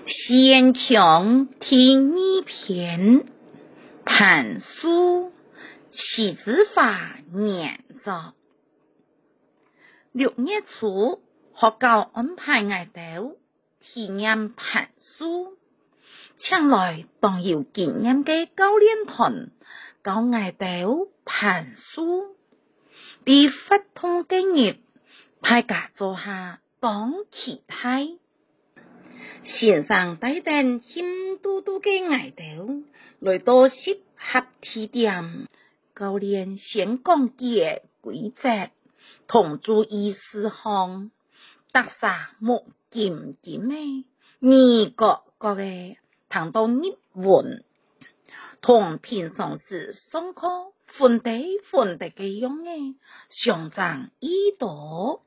先强第二篇，盘书启子法研造。6月初，学校安排我哋体验盘书，请来当有经验嘅教练团教我哋盘书。伫发通嘅日，大家坐下当期待。先生带定힘嘟嘟嘅外头来到适合地点，教练先讲解规则同注意事项，特啥木紧紧嘅，你个嘅谈到日文，同平常时上课分地嘅样嘅相长意图。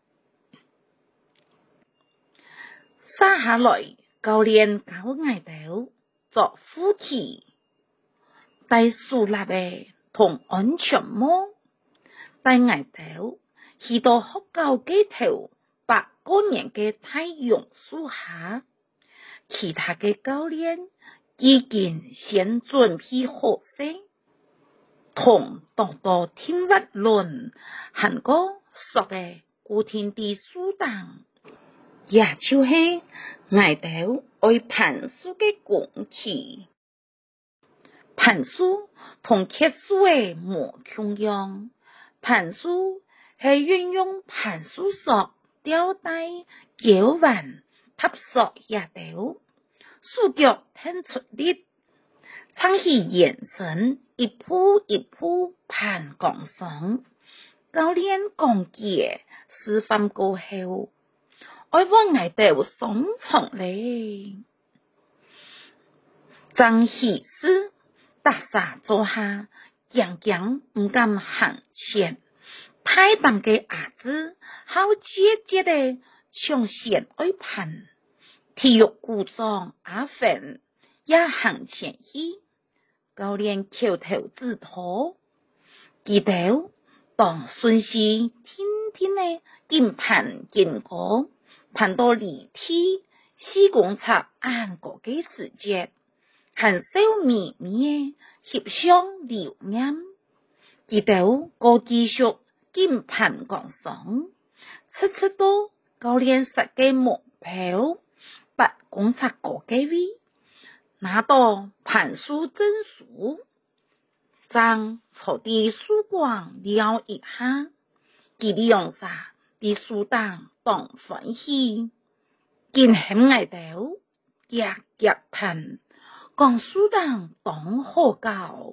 接下来教练教我哋做呼气，戴竖立嘅同安全帽，带我哋去到学校嘅头8个人嘅太阳树下，其他嘅教练已经先准备好势，同多听话论，韩国熟嘅古天地树档。也就是我哋愛盤書嘅工具，盤書同刻書嘅無共樣。盤書係運用盤書索、吊帶、絞環、插索也掉，數腳聽出力，撐起延伸，一步一步盤鋼上。教練講解示範過後，我幫我哋上場咧，張喜事特撒坐下，驚唔敢行前，太淡嘅牙子好節節地向前愛盤，體育股長阿芬也行前去，教練口頭指導，記得當順時天呢見盤見過。盤到離體4公尺按個嘅時節，很少微微翕相留念，記到個繼續見盤講上，出到教練實嘅目標8公尺個嘅位，拿到盤書證書，將坐啲書光撩一下，佢利用啥啲書檔當歡喜，見很愛到夾盤，講書檔當好教，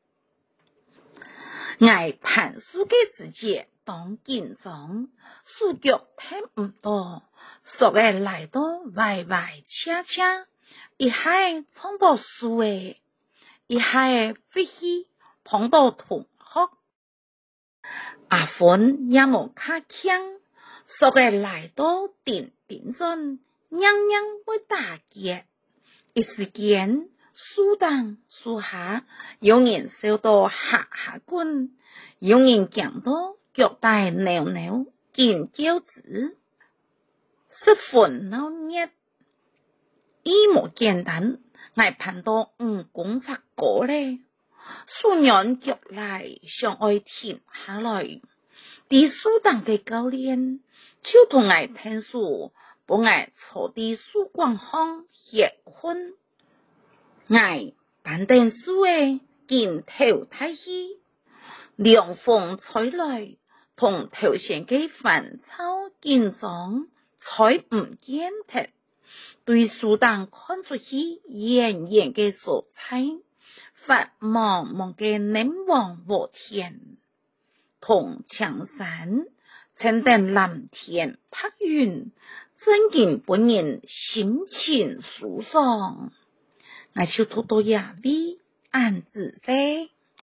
愛盤書嘅自己當緊張，書腳聽唔到，所謂來到歪恰恰，一係衝到書誒，一係飛起碰到同學，阿芬也冇卡強。所謂來到點陣，樣會打結，一時間書檔書下，有人笑到下滾，有人講到腳帶扭，見腳趾，10分鬧熱，一冇簡單，我盤到5公尺高咧，書人腳來想愛停下來，啲書檔嘅教練。就同我聽書，幫我坐啲書光行歇困，我板凳書誒見頭太稀，涼風吹來，同頭前嘅煩躁緊張，吹唔見得，對書檔看出去遠嘅色彩，發茫茫嘅冷望無天，同長山。青燈藍天白雲，真見本人心情舒爽，我就拖到也微暗自在。